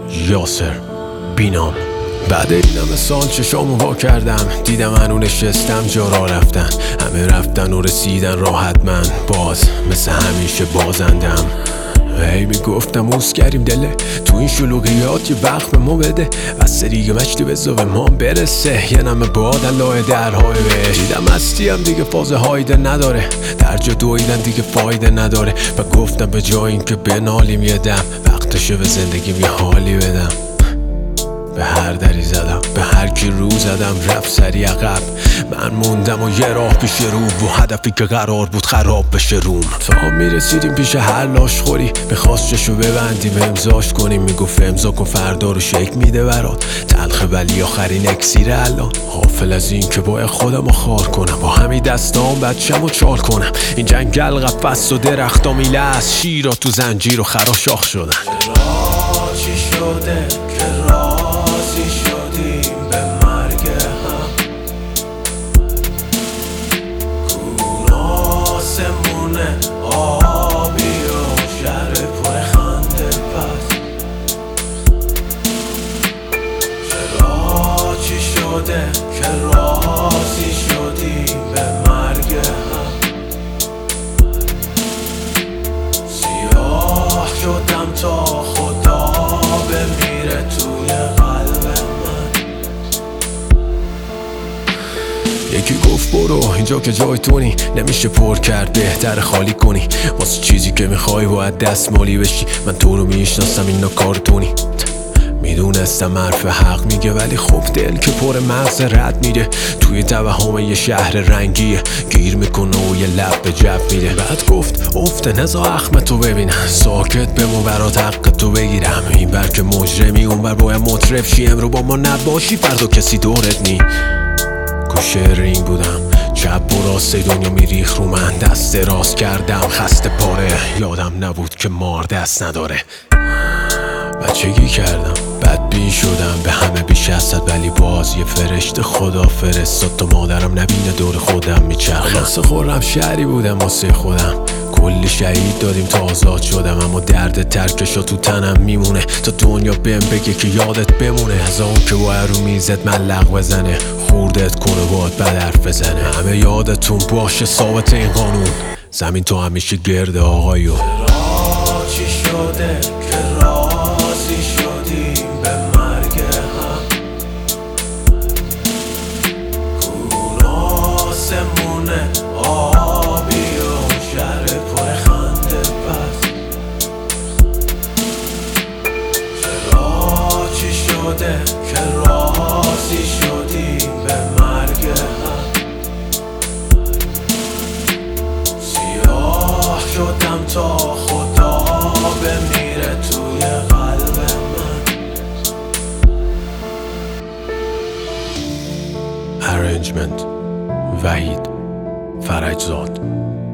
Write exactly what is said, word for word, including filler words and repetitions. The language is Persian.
یاسر بینام. بعد این همه سال چشامو وا کردم، دیدم هنو نشستم جا را رفتن، همه رفتن و رسیدن راحت، من باز مثل همیشه بازندم. هی میگفتم اوز کریم دله تو این شلوغیات، یه وقت به ما بده بس دیگه مشتی بزا به ما برسه، یه نمه باد لای درهای بهش. دیدم هستیم دیگه فاز هایده نداره، در جا دویدن دیگه فایده نداره، و گفتم به جای این که بنالیم یه دم، وقتشه به زندگیم یه حالی بدم. به هر دری زدم، به هر کی رو زدم رفت سری عقب، من موندم و یه راه پیش رو و هدفی که قرار بود خراب بشه روم. تا میرسیدیم پیش هر لاش خوری، میخواست چشو ببندیم امضاش کنیم، میگفت امضا کن فردا رو شک میده برات، تلخه ولی آخرین اکسیر الان. غافل از این که باید خودم رو خار کنم، با همین دستام بچم و چال کنم، این جنگل قفص و درختا میله از شیرا تو زنجیر و خراشاخ شدن. چرا چی شده که راضی شدیم به مرگ هم، کون آسمونه آبی و شهر پر خنده پس. چرا چی شده که راضی شدیم به مرگ هم، سیاه شدم تا خدا بمیره توی قلب من. یکی گفت برو اینجا که جای تونی، نمیشه پر کرد بهتر خالی کنی، واسه چیزی که میخوای باید دستمالی بشی، من تو رو میشناسم اینا کارتونی. میدونستم حرف حق میگه ولی خب دل که پر مغز رد میره، توی توهم یه شهر رنگیه، گیر میکنه و یه لب به جب میره. بعد گفت افته نزا اخمتو ببینم، ساکت بمون برات حق تو بگیرم، این بر که مجرمی اون بر باید مطرف شی، امرو با ما نباشی فردا کسی دورت نی. کوشه رینگ بودم، چپ و راست دنیا میریخ رو من، دست راست کردم خسته پاره، یادم نبود که مار دست نداره. بچگی کردم بدبین شدم به همه بیش از صد، ولی باز یه فرشته خدا فرستاد تا مادرم نبینه دور خودم میچرخم. واسه خورم شهری بودم واسه خودم، کلی شهید دادیم تا آزاد شدم، اما درد ترکشا تو تنم میمونه تا دنیا بهم بگه که یادت بمونه، از اون که باید رو میزت ملق بزنه، خوردت کنه باید بد حرف بزنه، همه یادتون باشه ثابت این قانون، زمین تو همیشه گرده آقایو. چرا چی شده که راضی شدیم به مرگ هم، کون آسمونه آبی و شهر پر خنده پس. چرا چی شده که راضی شدیم به مرگ هم، سیاه شدم تا خدا بمیره توی قلب من. Arrangement وحید فرجزاد.